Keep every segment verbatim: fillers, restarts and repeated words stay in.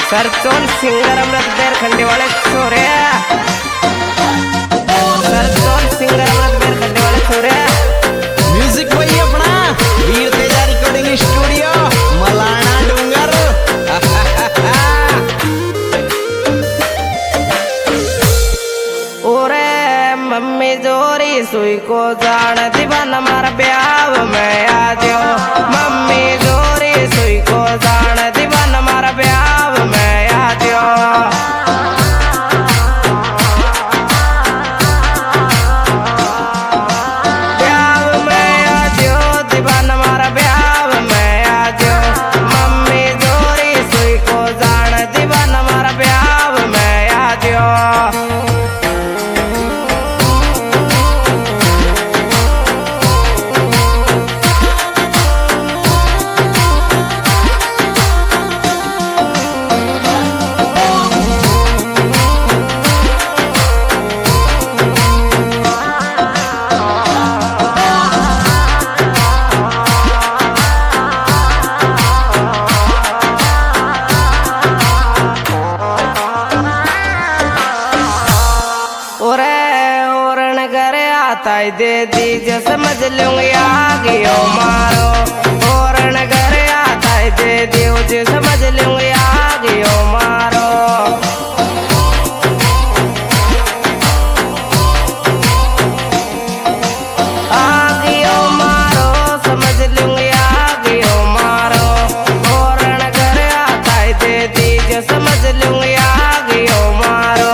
सरचोन singer अमृत बेर खंडे वाले छोरे सरचोन सिंगर अमृत बेर खंडे वाले छोरे म्यूजिक वही अपना वीर तेजा रिकॉर्डिंग स्टूडियो मलाना डूंगर। ओरे मम्मी जोरी सुई को जान दीवाना मार ब्याह में आ जाओ मम्मी जोरी सुई को जान दीवाना मार ब्याह में आ जाओ ब्याह में आ जाओ दीवाना मार ब्याह में आ जाओ मम्मी जोरी सुई को जान दीवाना मार ब्याह में आ जाओ। ताई दे दीजिए समझ लूंगी आगे ओ मारो और नगर आता है दे दीजिए समझ लूंगी आगे ओ मारो आगे ओ मारो समझ लूंगी आगे ओ मारो और नगर आता है दे दीजिए समझ लूंगी आगे ओ मारो।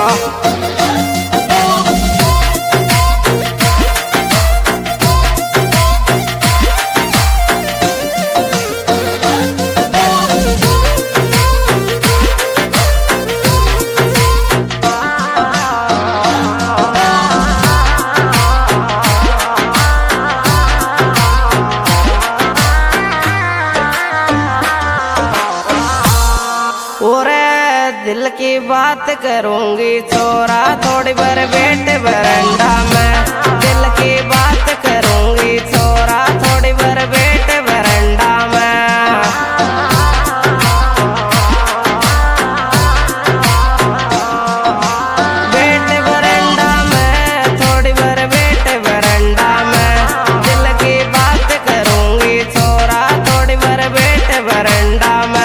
दिल की बात करूंगी छोरा थोड़ी बार बैठ बरंडा में दिल की बात करूंगी छोरा थोड़ी बार बैठ बरंडा में बैठ बरंडा में थोड़ी बार बैठ बरंडा में दिल की बात करूंगी छोरा थोड़ी बार बैठ बरंडा में।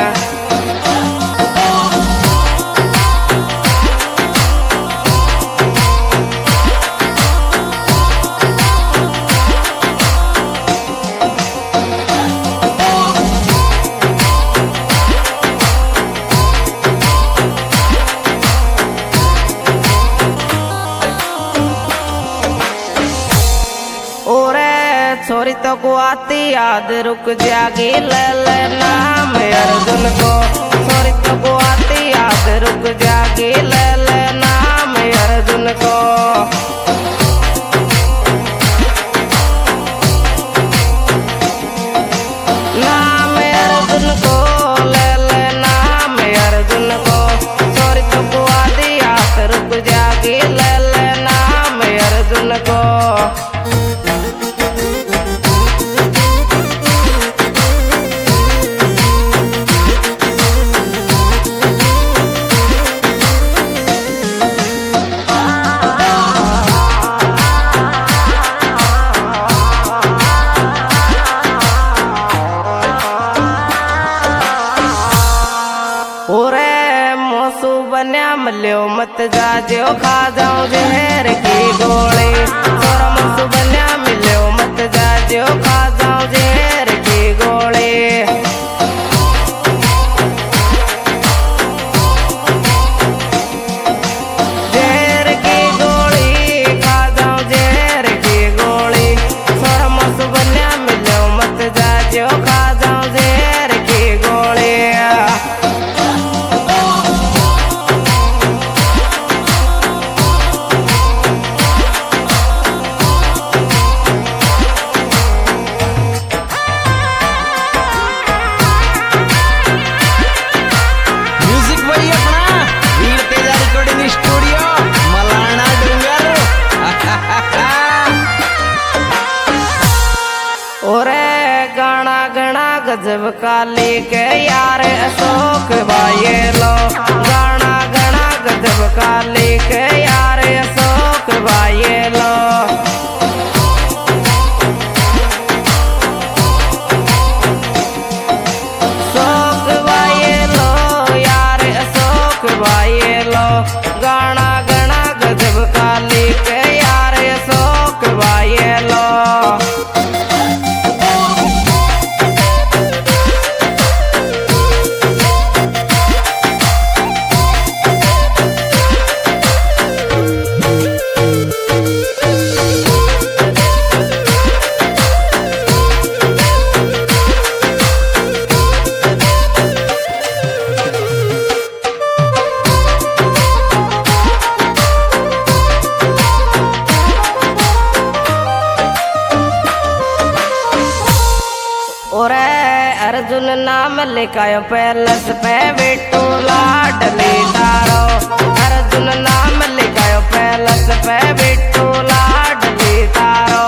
छोरी तो को आती याद रुक जागी ले ले नाम अर्जुन को छोरी तो को आती याद रुक जागी ले ले नाम अर्जुन को नाम अर्जुन को ले ले नाम अर्जुन को छोरी तो को आती याद रुक जागी ले ले नाम अर्जुन को। बन्या मल्यो मत जाजो खा जाऊं जहर की गोली छोरा मसु बन्या मिलो मत जाजो खा जाऊं जहर की गोली जहर की गोली खा जाऊं जहर की गोली छोरा मसु बन्या मिलो मत जाजो खा जाऊं जहर की गोली। गाना गणा गजब का लेके यार अशोक भाई लो, गाना गणा गजब का लेके यार अशोक भाई लो। अशोक भाई लो यार अशोक भाई लो, गाना गणा गजब का लेके यार अशोक भाई लो। और अर्जुन नाम लिखायो पैलस पे बिट्टू लाडली तारो, अर्जुन नाम लिखायो पैलस पे बिट्टू लाडली तारो।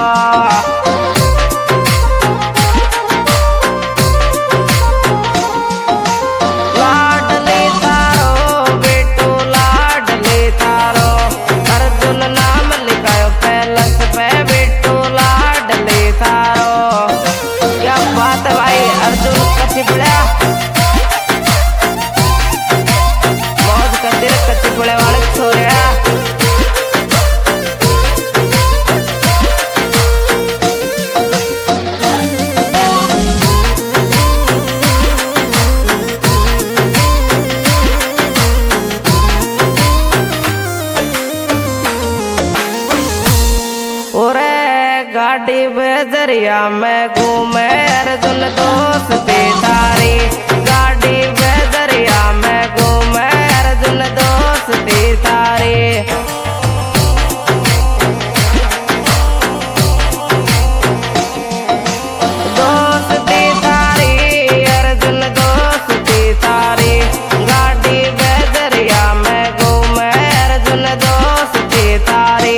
लाडली तारो बिट्टू लाडली तारो, अर्जुन नाम लिखायो पैलस पे बिट्टू लाडली तारो। क्या बात है भाई, अर्जुन कच्ची पुड़िया मौज करते रहे, कच्ची पुड़े वाले छोरे। गाड़ी बेजरिया में घूमे अर्जुन दोस्ती थारी, गाड़ी बेजरिया में घूमे अर्जुन दोस्ती थारी। दोस्ती थारी अर्जुन दोस्ती थारी, गाड़ी बेजरिया में घूमे अर्जुन दोस्ती थारी।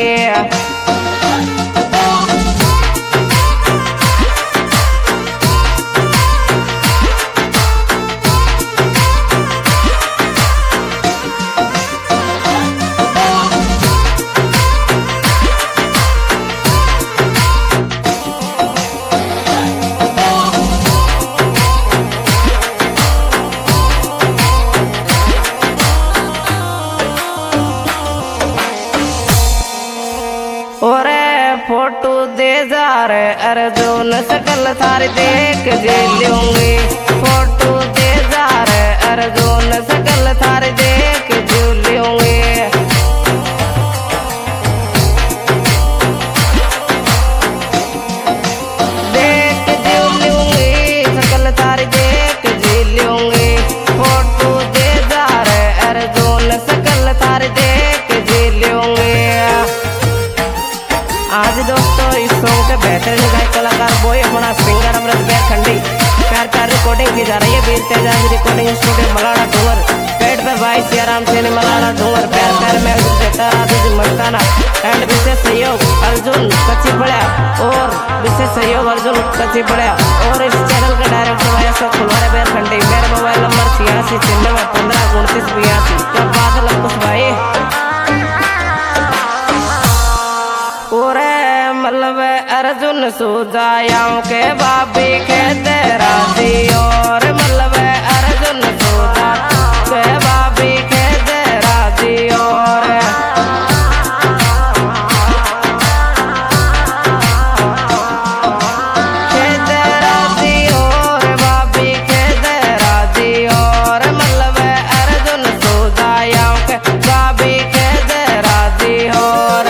और फोटो दे जा रे अर्जुन सकल थारी देख जे लूंगी, फोटो दे जा रे अर्जुन सकल थारी देख जे लूंगी। देख जे लूंगी सकल थारी देख जे लूंगी, फोटो दे जा रे अर्जुन सकल थारी देख जे लूंगी। आज दोस्तों इस सॉन्ग के बेहतरीन गायक कलाकार बॉय अपना सिंगर अमृत बैर खंडी प्यार प्यार रिकॉर्डिंग की जा रही है वीर तेजाज रिकॉर्डिंग स्टूडियो मलाड़ा डूंगर, पेट पे भाई सियाराम सेनी मलाड़ा डूंगर, प्यार प्यार में देता राजू मस्ताना एंड विशेष सहयोग अर्जुन कच्ची पड़िया और विशेष सहयोग अर्जुन कच्ची पड़िया। और इस चैनल का डायरेक्टर भाई अशोक फुलवारे बैर खंडी, मेरा मोबाइल नंबर छियासी छिन्नवे पंद्रह उनतीस बयासी। क्या बात है कुछ भाई। मतलब अर्जुन सुजायाओं के बाबी के तेरा दी, और मतलब अर्जुन सुजा के बाबी के तेरा दी, और के तेरा दी और बाबी के तेरा दी, और मतलब अर्जुन सुजायाओं के बाबी के तेरा दी, और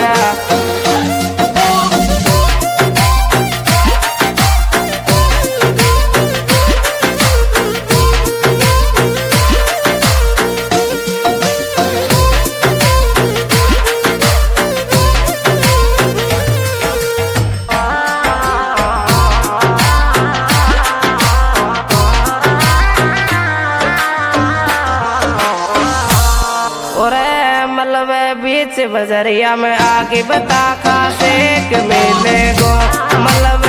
बीच बजरिया में आगे बता खासे के मेले गो, मतलब